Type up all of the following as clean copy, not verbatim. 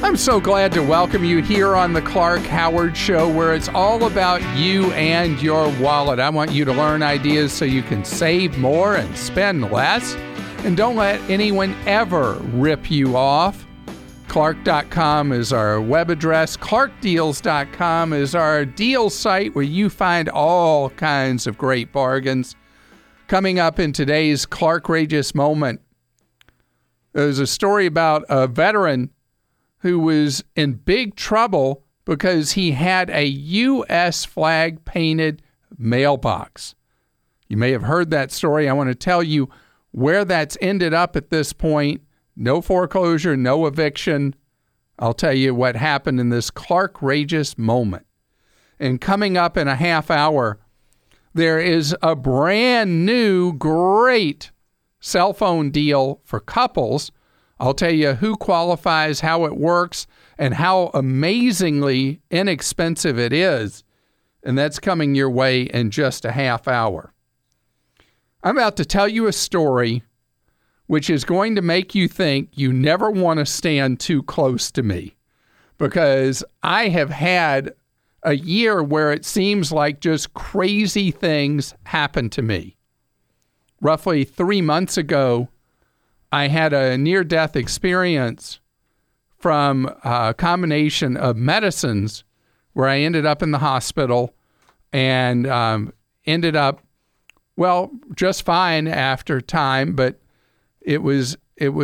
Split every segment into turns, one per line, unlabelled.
I'm so glad to welcome you here on the Clark Howard Show, where it's all about you and your wallet. I want you to learn ideas so you can save more and spend less. And don't let anyone ever rip you off. Clark.com is our web address. ClarkDeals.com is our deal site where you find all kinds of great bargains. Coming up in today's Clarkrageous Moment, there's a story about a veteran who was in big trouble because he had a U.S. flag painted mailbox. You may have heard that story. I want to tell you where that's ended up at this point. No foreclosure, no eviction. I'll tell you what happened in this Clarkrageous Moment. And coming up in a half hour, there is a brand new great cell phone deal for couples. I'll tell you who qualifies, how it works, and how amazingly inexpensive it is. And that's coming your way in just a half hour. I'm about to tell you a story which is going to make you think you never want to stand too close to me, because I have had a year where it seems like just crazy things happen to me. Roughly 3 months ago, I had a near-death experience from a combination of medicines where I ended up in the hospital and ended up, well, just fine after time, but it was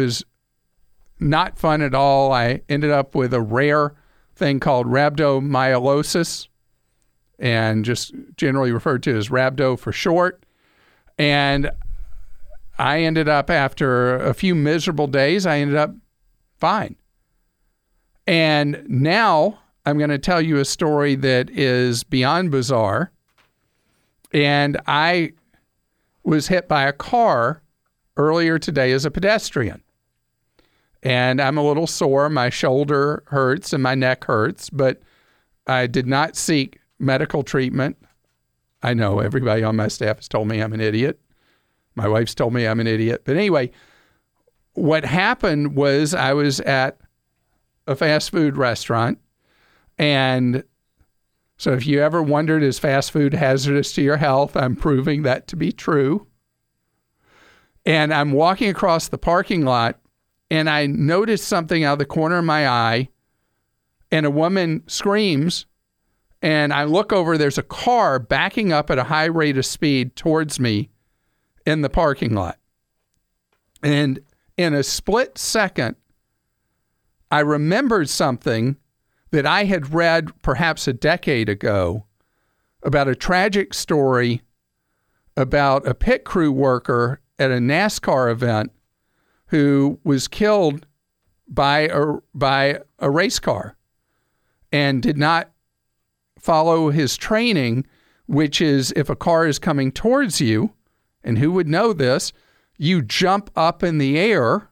not fun at all. I ended up with a rare thing called rhabdomyolysis, and just generally referred to as rhabdo for short. And I ended up, after a few miserable days, I ended up fine. And now I'm going to tell you a story that is beyond bizarre. And I was hit by a car earlier today as a pedestrian. And I'm a little sore. My shoulder hurts and my neck hurts, but I did not seek medical treatment. I know everybody on my staff has told me I'm an idiot. My wife's told me I'm an idiot. But anyway, what happened was I was at a fast food restaurant. And so if you ever wondered, is fast food hazardous to your health? I'm proving that to be true. And I'm walking across the parking lot, and I noticed something out of the corner of my eye, and a woman screams, and I look over, there's a car backing up at a high rate of speed towards me in the parking lot. And in a split second, I remembered something that I had read perhaps a decade ago about a tragic story about a pit crew worker at a NASCAR event who was killed by a race car and did not follow his training, which is if a car is coming towards you, and who would know this, you jump up in the air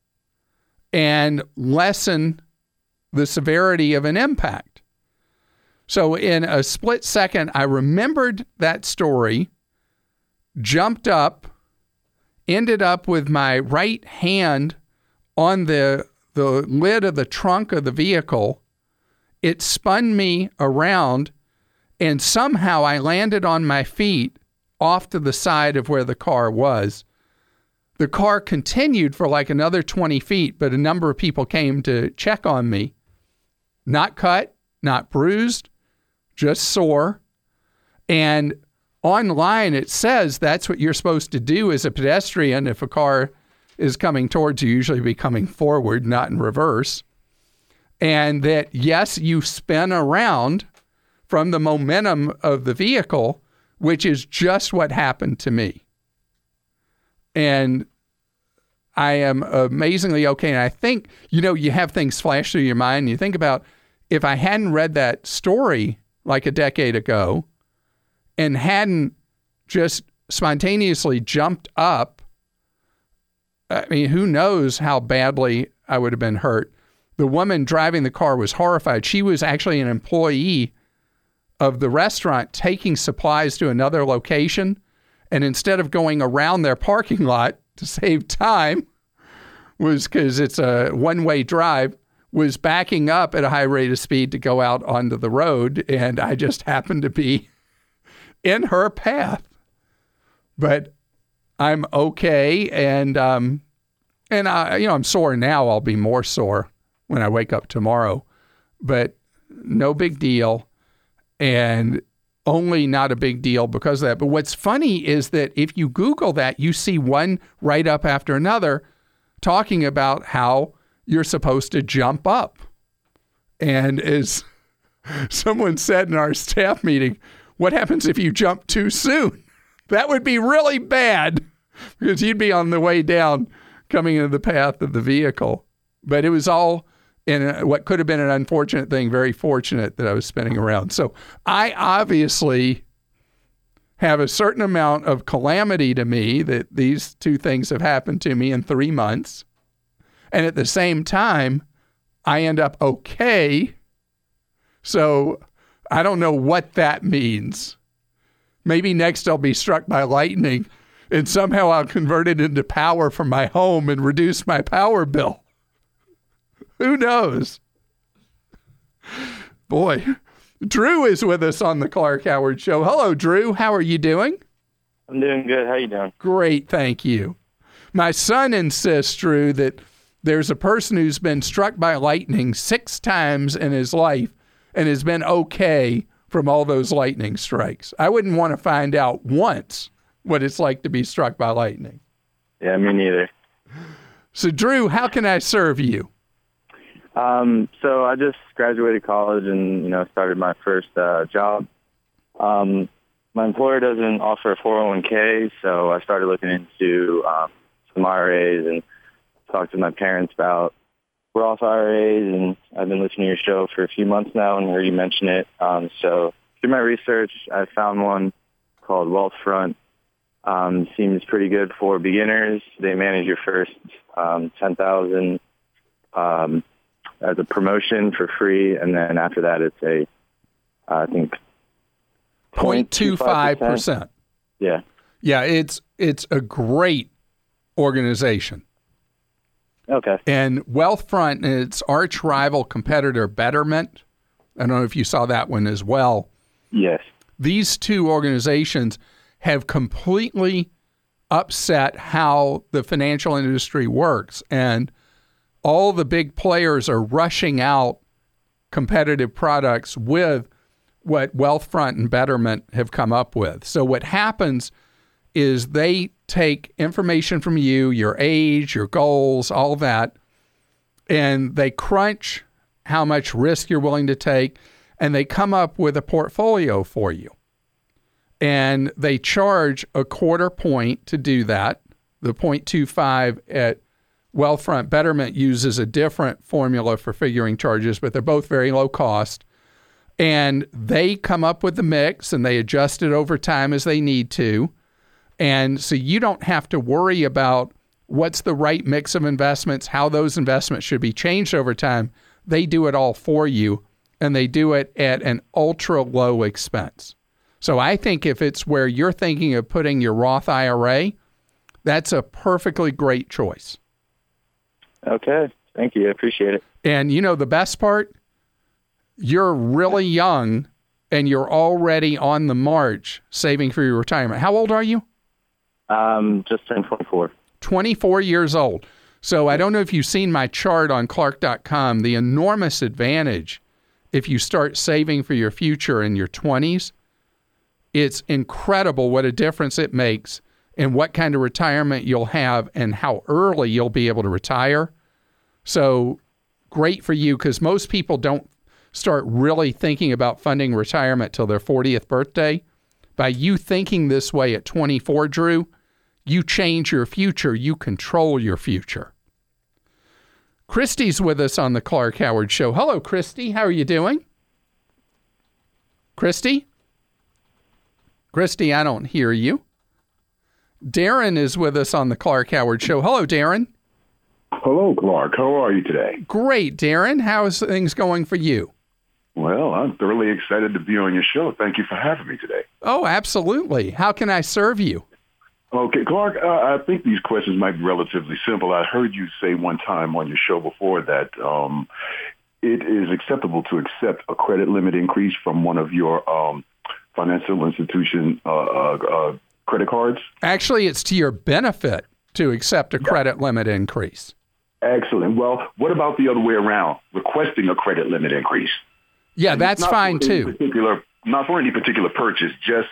and lessen the severity of an impact. So in a split second, I remembered that story, jumped up, ended up with my right hand on the lid of the trunk of the vehicle. It spun me around, and somehow I landed on my feet off to the side of where the car was. The car continued for like another 20 feet, but a number of people came to check on me. Not cut, not bruised, just sore. And online, it says that's what you're supposed to do as a pedestrian if a car is coming towards you, usually be coming forward, not in reverse. And that, yes, you spin around from the momentum of the vehicle, which is just what happened to me. And I am amazingly okay. And I think, you have things flash through your mind. And you think about, if I hadn't read that story like a decade ago and hadn't just spontaneously jumped up, I mean, who knows how badly I would have been hurt. The woman driving the car was horrified. She was actually an employee of the restaurant taking supplies to another location. And instead of going around their parking lot to save time, was because it's a one-way drive, was backing up at a high rate of speed to go out onto the road, and I just happened to be in her path. But I'm okay, and I'm sore now. I'll be more sore when I wake up tomorrow, but no big deal, and only not a big deal because of that. But what's funny is that if you Google that, you see one write-up after another talking about how you're supposed to jump up. And as someone said in our staff meeting, what happens if you jump too soon? That would be really bad because you'd be on the way down coming into the path of the vehicle. But it was all in what could have been an unfortunate thing, very fortunate that I was spinning around. So I obviously have a certain amount of calamity to me that these two things have happened to me in 3 months. And at the same time, I end up okay. So I don't know what that means. Maybe next I'll be struck by lightning and somehow I'll convert it into power from my home and reduce my power bill. Who knows? Boy, Drew is with us on the Clark Howard Show. Hello, Drew. How are you doing?
I'm doing good. How you doing?
Great, thank you. My son insists, Drew, that there's a person who's been struck by lightning 6 times in his life and has been okay from all those lightning strikes. I wouldn't want to find out once what it's like to be struck by lightning.
Yeah, me neither.
So, Drew, how can I serve you?
So I just graduated college and, started my first job. My employer doesn't offer a 401k, so I started looking into some IRAs and talked to my parents about Roth IRAs, and I've been listening to your show for a few months now and heard you mention it. So through my research, I found one called Wealthfront. Seems pretty good for beginners. They manage your first $10,000 as a promotion for free, and then after that, it's I think
0.25%.
Yeah.
Yeah, it's a great organization.
Okay.
And Wealthfront and its arch rival competitor, Betterment, I don't know if you saw that one as well.
Yes.
These two organizations have completely upset how the financial industry works, and all the big players are rushing out competitive products with what Wealthfront and Betterment have come up with. So what happens is they take information from you, your age, your goals, all that, and they crunch how much risk you're willing to take, and they come up with a portfolio for you. And they charge a 1/4 point to do that. The 0.25 at Wealthfront. Betterment uses a different formula for figuring charges, but they're both very low cost. And they come up with the mix, and they adjust it over time as they need to. And so you don't have to worry about what's the right mix of investments, how those investments should be changed over time. They do it all for you, and they do it at an ultra low expense. So I think if it's where you're thinking of putting your Roth IRA, that's a perfectly great choice.
Okay. Thank you. I appreciate it.
And the best part? You're really young, and you're already on the march saving for your retirement. How old are you?
Just turned 24.
24 years old. So I don't know if you've seen my chart on Clark.com, the enormous advantage if you start saving for your future in your 20s. It's incredible what a difference it makes in what kind of retirement you'll have and how early you'll be able to retire. So great for you, because most people don't start really thinking about funding retirement till their 40th birthday. By you thinking this way at 24, Drew, you change your future. You control your future. Christy's with us on the Clark Howard Show. Hello, Christy. How are you doing? Christy? Christy, I don't hear you. Darren is with us on the Clark Howard Show. Hello, Darren.
Hello, Clark. How are you today?
Great, Darren. How's things going for you?
Well, I'm thoroughly excited to be on your show. Thank you for having me today.
Oh, absolutely. How can I serve you?
Okay, Clark, I think these questions might be relatively simple. I heard you say one time on your show before that it is acceptable to accept a credit limit increase from one of your financial institution credit cards.
Actually, it's to your benefit to accept a credit limit increase.
Excellent. Well, what about the other way around, requesting a credit limit increase?
Yeah, that's fine too.
Not for any particular purchase, just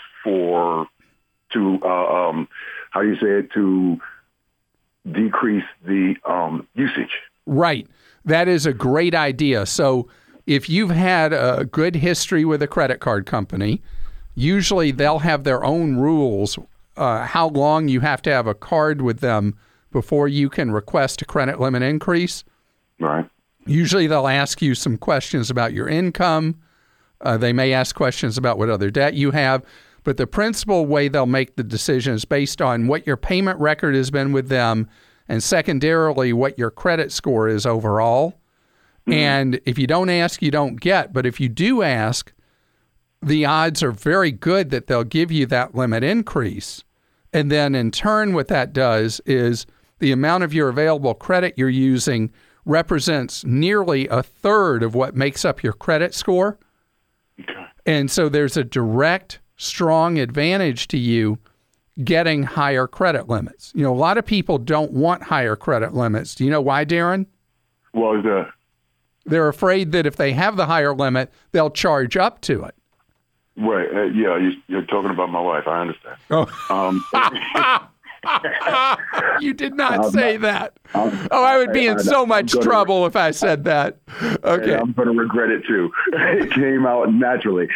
to decrease the usage.
Right. That is a great idea. So if you've had a good history with a credit card company, usually they'll have their own rules, how long you have to have a card with them before you can request a credit limit increase.
Right.
Usually they'll ask you some questions about your income. They may ask questions about what other debt you have. But the principal way they'll make the decision is based on what your payment record has been with them, and secondarily, what your credit score is overall. Mm-hmm. And if you don't ask, you don't get. But if you do ask, the odds are very good that they'll give you that limit increase. And then in turn, what that does is the amount of your available credit you're using represents nearly a third of what makes up your credit score. Okay. And so there's a direct, strong advantage to you getting higher credit limits. You know, a lot of people don't want higher credit limits. Do you know why, Darren?
Why is that?
They're afraid that if they have the higher limit, they'll charge up to it.
Right. You're talking about my wife. I understand.
Oh. You did not say that. I would be in so much trouble if I said that. Okay.
I'm going to regret it too. It came out naturally.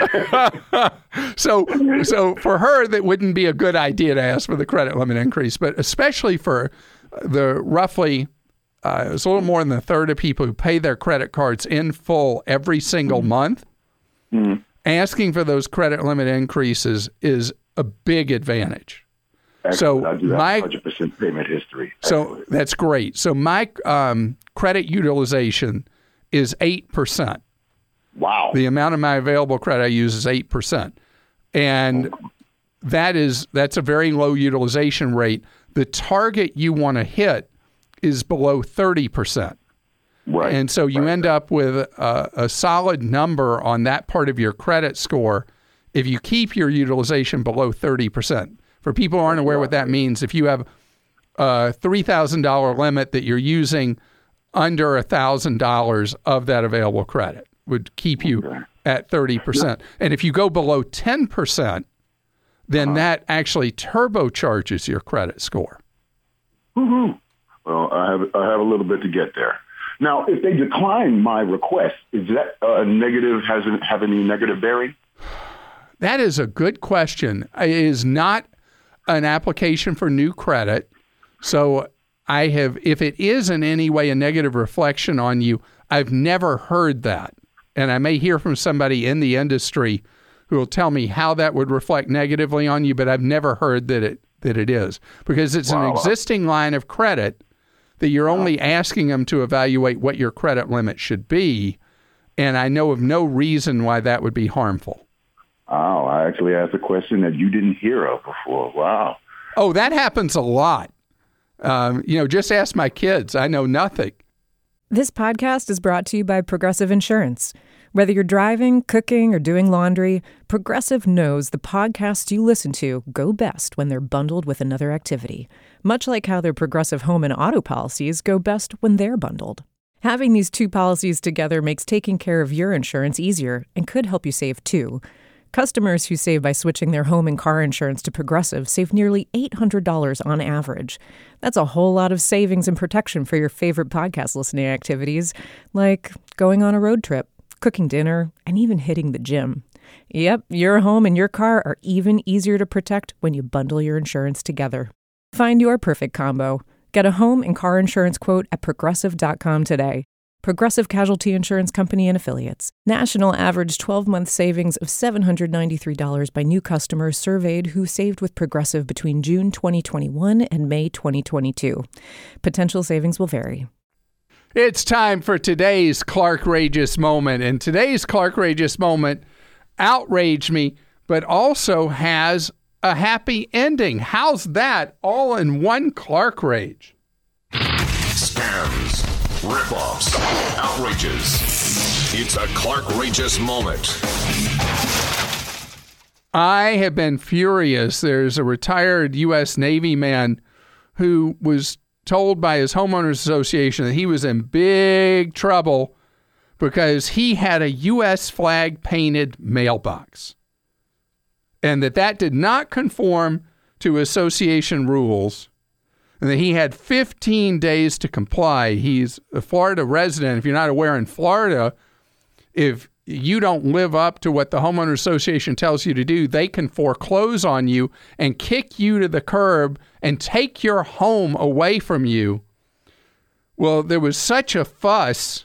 So for her, that wouldn't be a good idea to ask for the credit limit increase, but especially for the roughly, it's a little more than a third of people who pay their credit cards in full every single month. Mm-hmm. Asking for those credit limit increases is a big advantage.
Excellent. I do have 100% payment history. Excellent.
So that's great. So my credit utilization is 8%.
Wow.
The amount of my available credit I use is 8%. And that's a very low utilization rate. The target you want to hit is below 30%.
Right.
And so you end up with a solid number on that part of your credit score if you keep your utilization below 30%. For people who aren't aware what that means, if you have a $3,000 limit that you're using under $1,000 of that available credit would keep you at 30%. And if you go below 10%, then that actually turbocharges your credit score.
Mm-hmm. Well, I have a little bit to get there. Now, if they decline my request, is that negative? Have any negative bearing?
That is a good question. It is not an application for new credit. So if it is in any way a negative reflection on you, I've never heard that. And I may hear from somebody in the industry who will tell me how that would reflect negatively on you, but I've never heard that it is. Because it's an existing line of credit that you're only asking them to evaluate what your credit limit should be. And I know of no reason why that would be harmful.
Oh, I actually asked a question that you didn't hear of before. Wow.
Oh, that happens a lot. Just ask my kids. I know nothing.
This podcast is brought to you by Progressive Insurance. Whether you're driving, cooking, or doing laundry, Progressive knows the podcasts you listen to go best when they're bundled with another activity, much like how their Progressive home and auto policies go best when they're bundled. Having these two policies together makes taking care of your insurance easier and could help you save too. Customers who save by switching their home and car insurance to Progressive save nearly $800 on average. That's a whole lot of savings and protection for your favorite podcast listening activities, like going on a road trip, cooking dinner, and even hitting the gym. Yep, your home and your car are even easier to protect when you bundle your insurance together. Find your perfect combo. Get a home and car insurance quote at Progressive.com today. Progressive Casualty Insurance Company and Affiliates. National average 12-month savings of $793 by new customers surveyed who saved with Progressive between June 2021 and May 2022. Potential savings will vary.
It's time for today's Clark-rageous moment. And today's Clark-rageous moment outraged me, but also has a happy ending. How's that all in one Clark Rage?
Scams, rip-offs, outrages. It's a Clark Rageous moment.
I have been furious. There's a retired U.S. Navy man who was told by his homeowners association that he was in big trouble because he had a U.S. flag painted mailbox, and that did not conform to association rules, and that he had 15 days to comply. He's a Florida resident. If you're not aware, in Florida, if you don't live up to what the homeowner association tells you to do, they can foreclose on you and kick you to the curb and take your home away from you. Well, there was such a fuss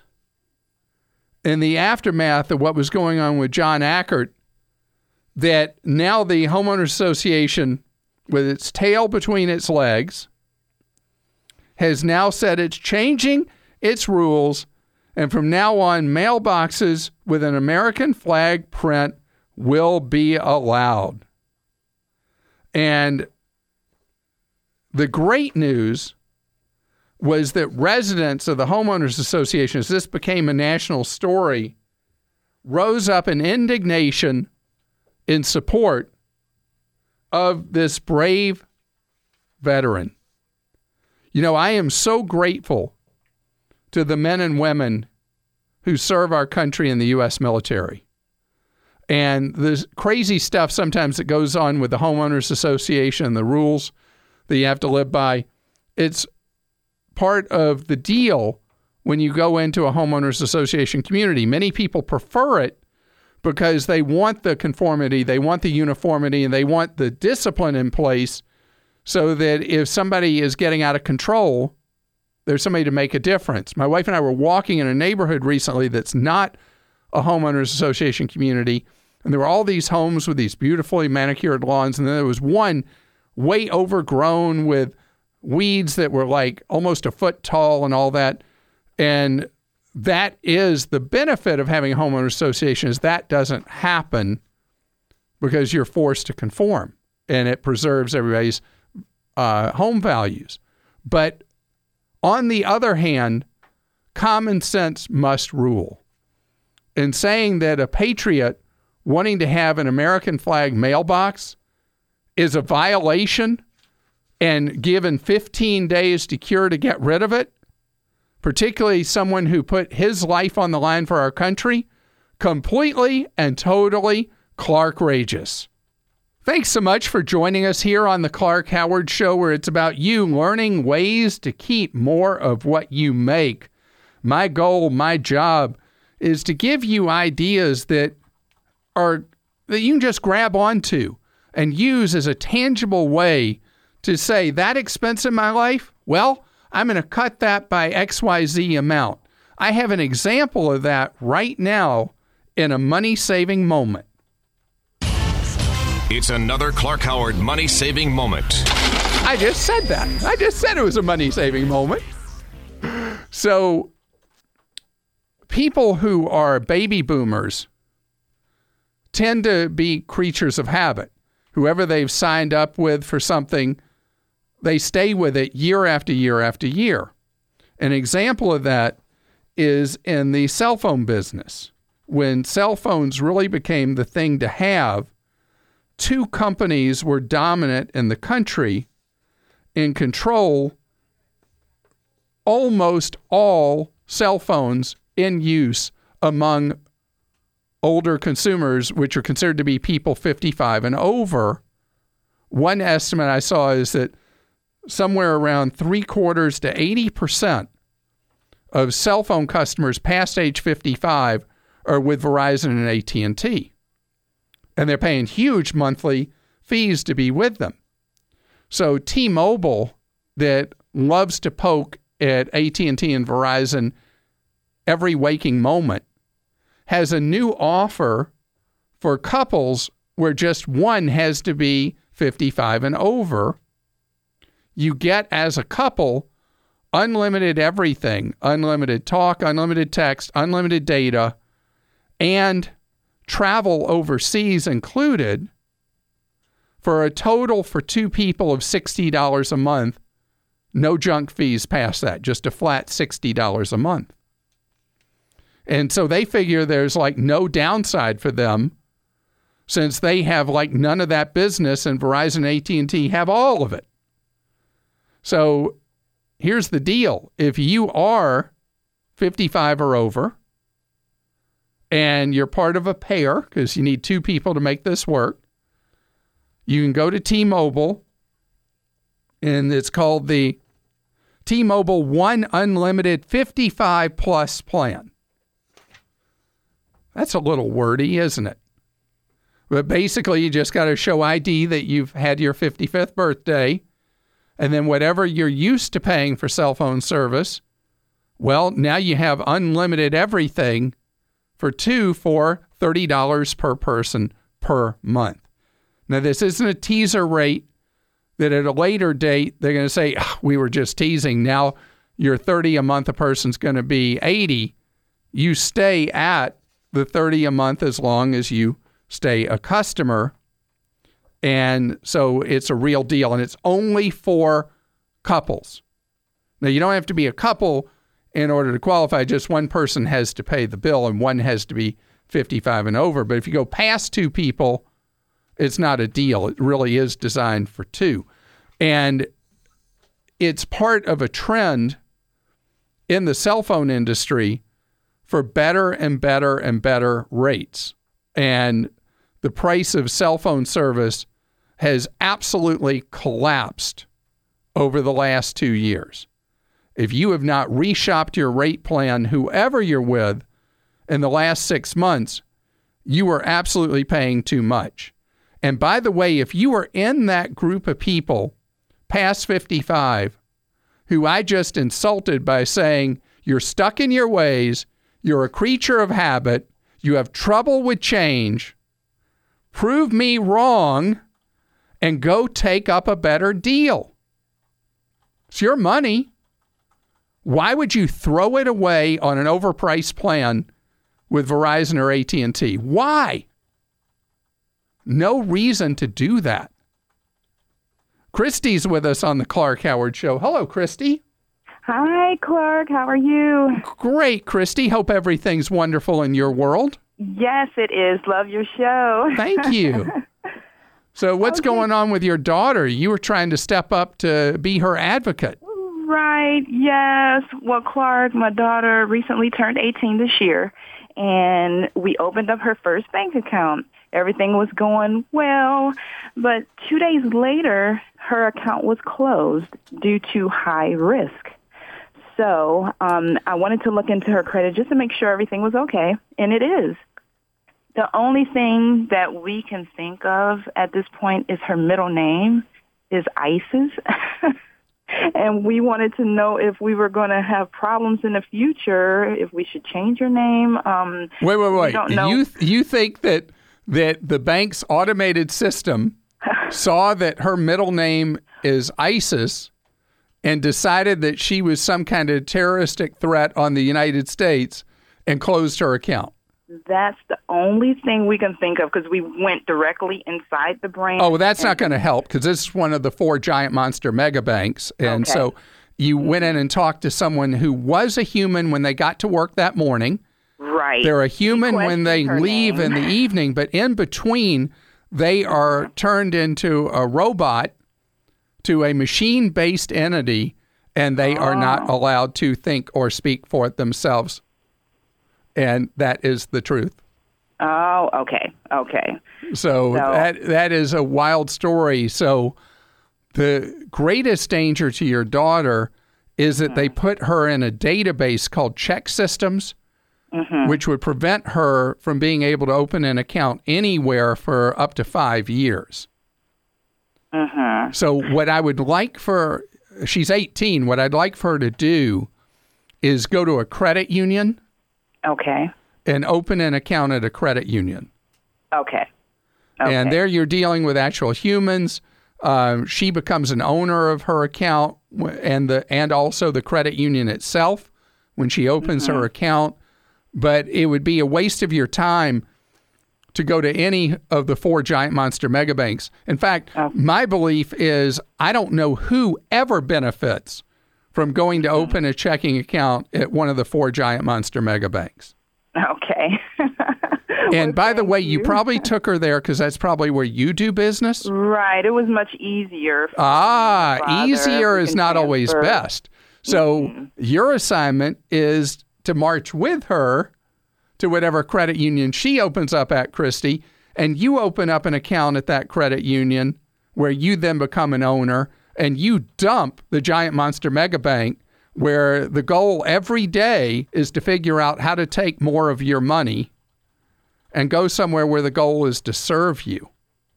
in the aftermath of what was going on with John Eckert that now the homeowner association, with its tail between its legs, has now said it's changing its rules. And from now on, mailboxes with an American flag print will be allowed. And the great news was that residents of the Homeowners Association, as this became a national story, rose up in indignation in support of this brave veteran. You know, I am so grateful to the men and women who serve our country in the U.S. military. And the crazy stuff sometimes that goes on with the Homeowners Association, the rules that you have to live by, it's part of the deal when you go into a Homeowners Association community. Many people prefer it because they want the conformity, they want the uniformity, and they want the discipline in place so that if somebody is getting out of control, there's somebody to make a difference. My wife and I were walking in a neighborhood recently that's not a homeowners association community, and there were all these homes with these beautifully manicured lawns, and then there was one way overgrown with weeds that were like almost a foot tall and all that. And that is the benefit of having a homeowner association, is that doesn't happen because you're forced to conform, and it preserves everybody's home values. But on the other hand, common sense must rule. In saying that a patriot wanting to have an American flag mailbox is a violation and given 15 days to cure to get rid of it, particularly someone who put his life on the line for our country, completely and totally Clark Rageous. Thanks so much for joining us here on the Clark Howard Show, where it's about you learning ways to keep more of what you make. My goal, my job, is to give you ideas that you can just grab onto and use as a tangible way to say, that expense in my life, well, I'm going to cut that by XYZ amount. I have an example of that right now in a money-saving moment.
It's another Clark Howard money-saving moment.
I just said that. I just said it was a money-saving moment. So people who are baby boomers tend to be creatures of habit. Whoever they've signed up with for something, they stay with it year after year after year. An example of that is in the cell phone business. When cell phones really became the thing to have, two companies were dominant in the country and control almost all cell phones in use among older consumers, which are considered to be people 55 and over. One estimate I saw is that somewhere around 3/4 to 80% of cell phone customers past age 55 are with Verizon and AT&T. And they're paying huge monthly fees to be with them. So T-Mobile, that loves to poke at AT&T and Verizon every waking moment, has a new offer for couples where just one has to be 55 and over. You get, as a couple, unlimited everything, unlimited talk, unlimited text, unlimited data, and travel overseas included for a total for two people of $60 a month. No junk fees past that, just a flat $60 a month. And so they figure there's like no downside for them since they have like none of that business and Verizon and AT&T have all of it. So here's the deal. If you are 55 or over and you're part of a pair, because you need two people to make this work, you can go to T-Mobile, and it's called the T-Mobile One Unlimited 55 Plus plan. That's a little wordy, isn't it? But basically, you just got to show ID that you've had your 55th birthday, and then whatever you're used to paying for cell phone service, well, now you have unlimited everything for two for $30 per person per month. Now, this isn't a teaser rate that at a later date, they're going to say, we were just teasing. Now your $30 a month a person's going to be $80. You stay at the $30 a month as long as you stay a customer. And so it's a real deal, and it's only for couples. Now, you don't have to be a couple in order to qualify. Just one person has to pay the bill, and one has to be 55 and over. But if you go past two people, it's not a deal. It really is designed for two. And it's part of a trend in the cell phone industry for better and better and better rates. And the price of cell phone service has absolutely collapsed over the last 2 years. If you have not reshopped your rate plan, whoever you're with, in the last 6 months, you are absolutely paying too much. And by the way, if you are in that group of people past 55 who I just insulted by saying you're stuck in your ways, you're a creature of habit, you have trouble with change, prove me wrong, and go take up a better deal. It's your money. Why would you throw it away on an overpriced plan with Verizon or AT&T? Why? No reason to do that. Christy's with us on the Clark Howard Show. Hello, Christy.
Hi, Clark. How are you?
Great, Christy. Hope everything's wonderful in your world.
Yes, it is. Love your show.
Thank you. So what's going on with your daughter? You were trying to step up to be her advocate.
Right. Yes. Well, Clark, my daughter recently turned 18 this year, and we opened up her first bank account. Everything was going well, but 2 days later, her account was closed due to high risk. So I wanted to look into her credit just to make sure everything was okay, and it is. The only thing that we can think of at this point is her middle name is Isis. And we wanted to know if we were going to have problems in the future, if we should change her name.
Wait. You think that the bank's automated system saw that her middle name is ISIS and decided that she was some kind of terroristic threat on the United States and closed her account?
That's the only thing we can think of because we went directly inside the brain.
Oh, well, that's not going to help because this is one of the 4 giant monster mega banks. And so you went in and talked to someone who was a human when they got to work that morning.
Right.
They're a human when they leave in the evening, but in between, they are turned into a robot, to a machine-based entity, and they are not allowed to think or speak for it themselves. And that is the truth.
Oh, okay.
So that is a wild story. So the greatest danger to your daughter is that they put her in a database called Check Systems, which would prevent her from being able to open an account anywhere for up to 5 years. So what I would like she's 18, what I'd like for her to do is go to a credit union.
Okay.
And open an account at a credit union.
Okay.
And there you're dealing with actual humans. She becomes an owner of her account and also the credit union itself when she opens her account. But it would be a waste of your time to go to any of the 4 giant monster mega banks. In fact, my belief is I don't know who ever benefits from going to open a checking account at one of the 4 giant monster mega banks.
Okay.
And by the way, you probably took her there because that's probably where you do business?
Right. It was much easier.
Easier is not always best. So your assignment is to march with her to whatever credit union she opens up at, Christy, and you open up an account at that credit union where you then become an owner, and you dump the giant monster mega bank where the goal every day is to figure out how to take more of your money and go somewhere where the goal is to serve you.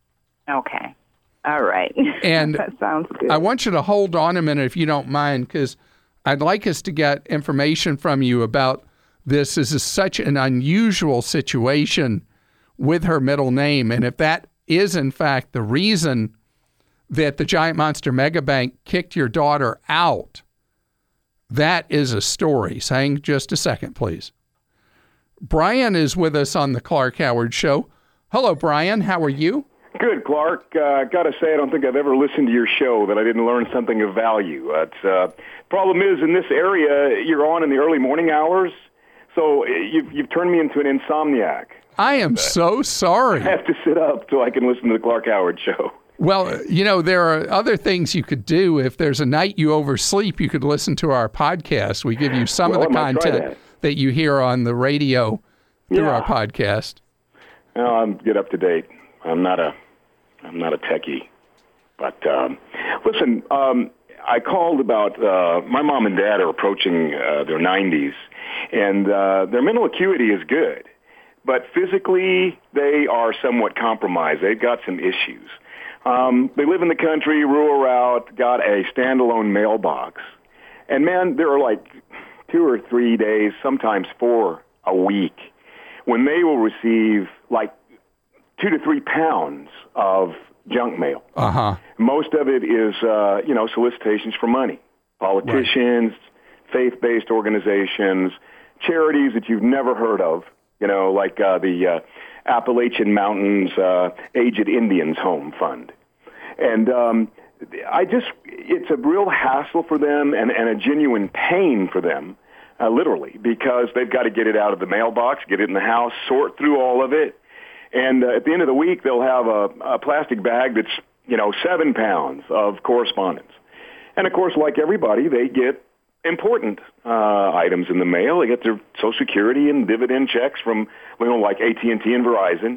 Okay. All right.
And
that sounds good.
I want you to hold on a minute if you don't mind, because I'd like us to get information from you about this. This is such an unusual situation with her middle name. And if that is, in fact, the reason that the giant monster mega bank kicked your daughter out, that is a story. So hang just a second, please. Brian is with us on the Clark Howard Show. Hello, Brian. How are you?
Good, Clark. Got to say, I don't think I've ever listened to your show that I didn't learn something of value. Problem is, in this area, you're on in the early morning hours, so you've turned me into an insomniac.
I am so sorry.
I have to sit up so I can listen to the Clark Howard Show.
Well, you know, there are other things you could do. If there's a night you oversleep, you could listen to our podcast. We give you some of the content that you hear on the radio through our podcast.
Well, I'm get up to date. I'm not a techie, but listen. I called about my mom and dad are approaching their 90s, and their mental acuity is good, but physically they are somewhat compromised. They've got some issues. They live in the country, rural route, got a standalone mailbox, and man, there are like 2 or 3 days, sometimes 4 a week, when they will receive like 2 to 3 pounds of junk mail. Most of it is, solicitations for money. Politicians, faith-based organizations, charities that you've never heard of, like the Appalachian Mountains Aged Indians Home Fund. And it's a real hassle for them and a genuine pain for them, literally, because they've got to get it out of the mailbox, get it in the house, sort through all of it. And at the end of the week, they'll have a plastic bag that's, 7 pounds of correspondence. And, of course, like everybody, they get important items in the mail. They get their Social Security and dividend checks from, like AT&T and Verizon.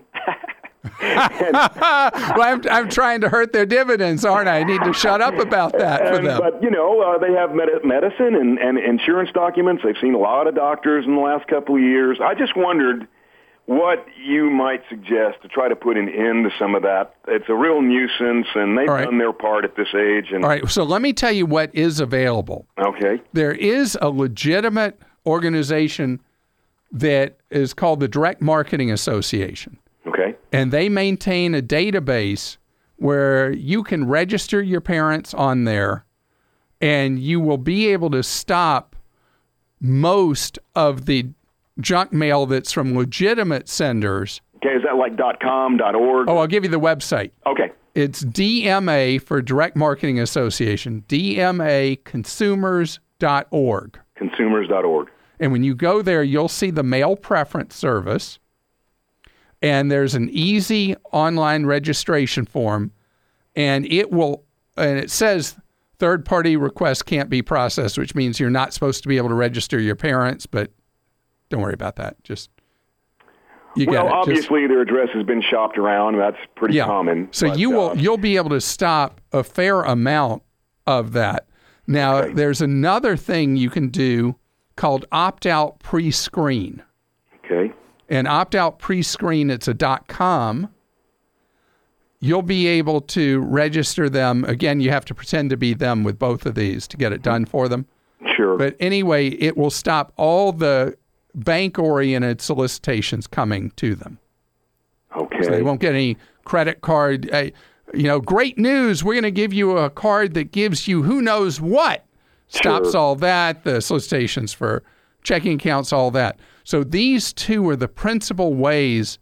Well, I'm trying to hurt their dividends, aren't I? I need to shut up about that for them.
But, they have medicine and insurance documents. They've seen a lot of doctors in the last couple of years. I just wondered what you might suggest to try to put an end to some of that. It's a real nuisance, and they've done their part at this age. And
all right, so let me tell you what is available.
Okay.
There is a legitimate organization that is called the Direct Marketing Association.
Okay.
And they maintain a database where you can register your parents on there, and you will be able to stop most of the junk mail that's from legitimate senders.
Okay, is that like .com, .org?
Oh, I'll give you the website.
Okay.
It's DMA for Direct Marketing Association, DMAconsumers.org.
Consumers.org.
And when you go there, you'll see the mail preference service, and there's an easy online registration form, and it says third-party requests can't be processed, which means you're not supposed to be able to register your parents, but don't worry about that.
Obviously their address has been shopped around. That's pretty common.
So you'll be able to stop a fair amount of that. Now, there's another thing you can do called opt-out pre-screen.
Okay.
And opt-out pre-screen, it's a .com. You'll be able to register them. Again, you have to pretend to be them with both of these to get it done for them.
Sure.
But anyway, it will stop all the bank-oriented solicitations coming to them.
Okay.
So they won't get any credit card. Great news. We're going to give you a card that gives you who knows what. Stops all that, the solicitations for checking accounts, all that. So these two are the principal ways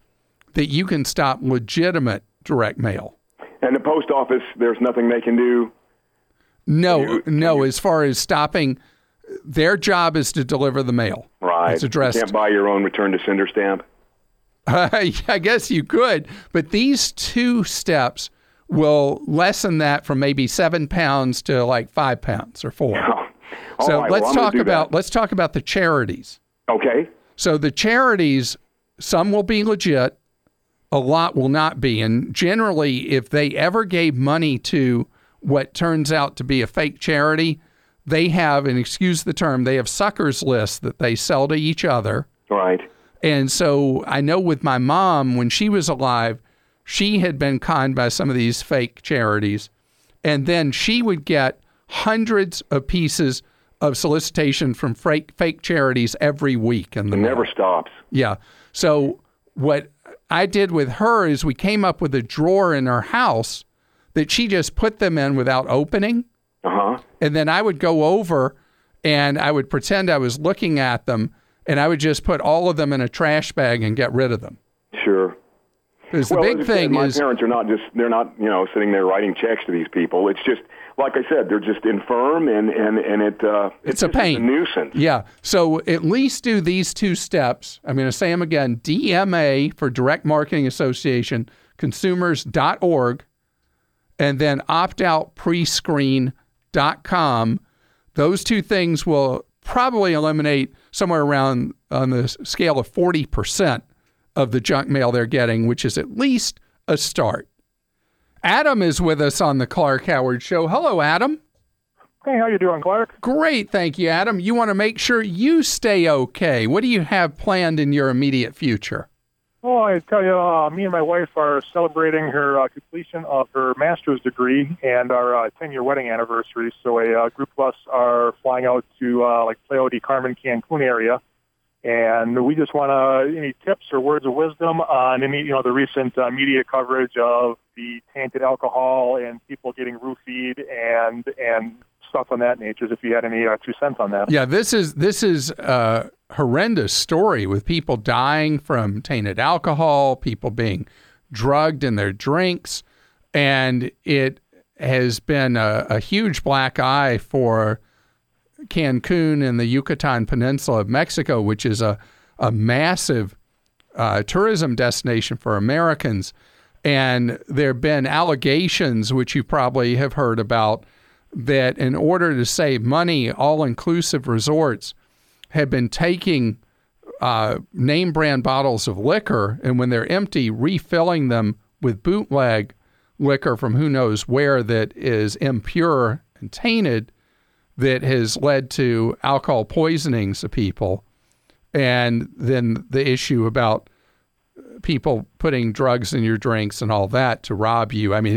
that you can stop legitimate direct mail.
And the post office, there's nothing they can do?
No. As far as stopping, their job is to deliver the mail.
Right.
It's addressed.
You can't buy your own return to sender stamp?
I guess you could, but these 2 steps will lessen that from maybe 7 pounds to like 5 pounds or 4. So
right,
let's talk about the charities.
Okay.
So the charities, some will be legit, a lot will not be. And generally, if they ever gave money to what turns out to be a fake charity, they have, and excuse the term, they have suckers lists that they sell to each other.
Right.
And so I know with my mom, when she was alive, she had been conned by some of these fake charities. And then she would get hundreds of pieces of solicitation from fake charities every week. And
it never stops.
Yeah. So what I did with her is we came up with a drawer in her house that she just put them in without opening.
Uh-huh.
And then I would go over and I would pretend I was looking at them, and I would just put all of them in a trash bag and get rid of them.
Sure.
Because the big thing
my
is,
parents are not they're not, sitting there writing checks to these people. It's just, like I said, they're just infirm and
it's a pain.
A nuisance.
Yeah. So at least do these 2 steps. I'm going to say them again. DMA for Direct Marketing Association, consumers.org, and then optoutprescreen.com. Those 2 things will probably eliminate somewhere around on the scale of 40% of the junk mail they're getting, which is at least a start. Adam is with us on the Clark Howard Show. Hello, Adam.
Hey, how you doing, Clark?
Great, thank you, Adam. You want to make sure you stay okay. What do you have planned in your immediate future?
Well, I tell you, me and my wife are celebrating her completion of her master's degree and our 10-year wedding anniversary. So a group of us are flying out to like Playa del Carmen, Cancun area. And we just want any tips or words of wisdom on any, the recent media coverage of the tainted alcohol and people getting roofied and stuff on that nature. If you had any 2 cents on that.
Yeah, this is a horrendous story with people dying from tainted alcohol, people being drugged in their drinks, and it has been a huge black eye for Cancun and the Yucatan Peninsula of Mexico, which is a massive tourism destination for Americans. And there have been allegations, which you probably have heard about, that in order to save money, all-inclusive resorts have been taking name brand bottles of liquor, and when they're empty, refilling them with bootleg liquor from who knows where that is impure and tainted, that has led to alcohol poisonings of people. And then the issue about people putting drugs in your drinks and all that to rob you. I mean,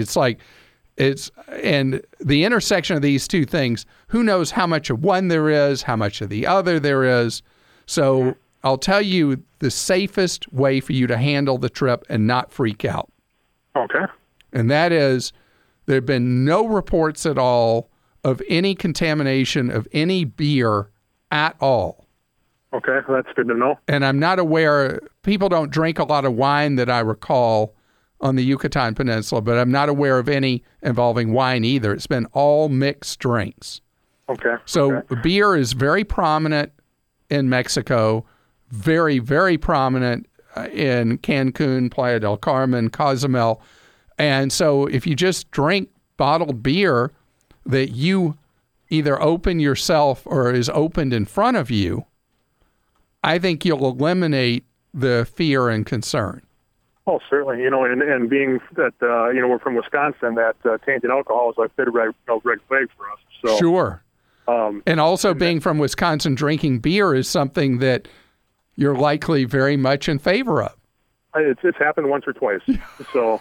and the intersection of these 2 things, who knows how much of one there is, how much of the other there is. So I'll tell you the safest way for you to handle the trip and not freak out.
Okay.
And that is, there have been no reports at all of any contamination of any beer at all.
Okay, that's good to know.
And I'm not aware, people don't drink a lot of wine that I recall on the Yucatan Peninsula, but I'm not aware of any involving wine either. It's been all mixed drinks.
Okay.
So beer is very prominent in Mexico, very, very prominent in Cancun, Playa del Carmen, Cozumel. And so if you just drink bottled beer that you either open yourself or is opened in front of you, I think you'll eliminate the fear and concern.
Oh, certainly. And being that, we're from Wisconsin, that tainted alcohol is like red flag for us. So,
sure. And also being from Wisconsin, drinking beer is something that you're likely very much in favor of.
It's happened once or twice. So,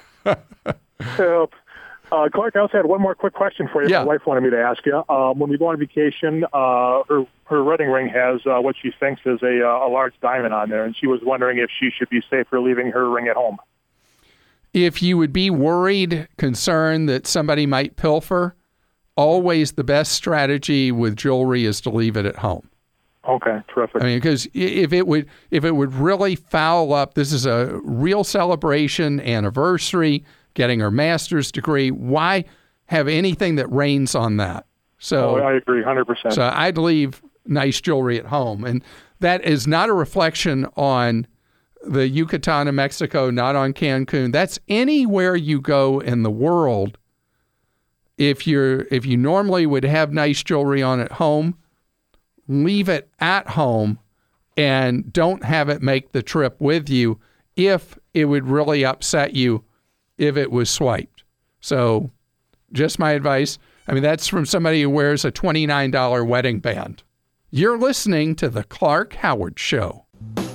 Clark, I also had one more quick question for you.
Yeah.
My wife wanted me to ask you. When we go on vacation, her wedding ring has what she thinks is a large diamond on there, and she was wondering if she should be safer leaving her ring at home.
If you would be worried, concerned that somebody might pilfer, always the best strategy with jewelry is to leave it at home.
Okay, terrific.
I mean, because if it would really foul up, this is a real celebration, anniversary, getting her master's degree. Why have anything that rains on that? So
I agree 100%.
So I'd leave nice jewelry at home. And that is not a reflection on the Yucatan of Mexico, not on Cancun. That's anywhere you go in the world. If you normally would have nice jewelry on at home, leave it at home and don't have it make the trip with you if it would really upset you if it was swiped. So just my advice. I mean, that's from somebody who wears a $29 wedding band. You're listening to The Clark Howard Show.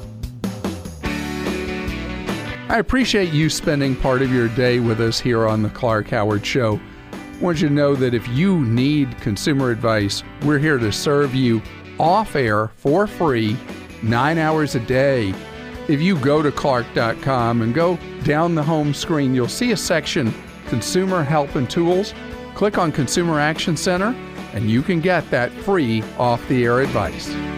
I appreciate you spending part of your day with us here on The Clark Howard Show. I want you to know that if you need consumer advice, we're here to serve you off air for free, 9 hours a day. If you go to clark.com and go down the home screen, you'll see a section, Consumer Help and Tools. Click on Consumer Action Center, and you can get that free off-the-air advice.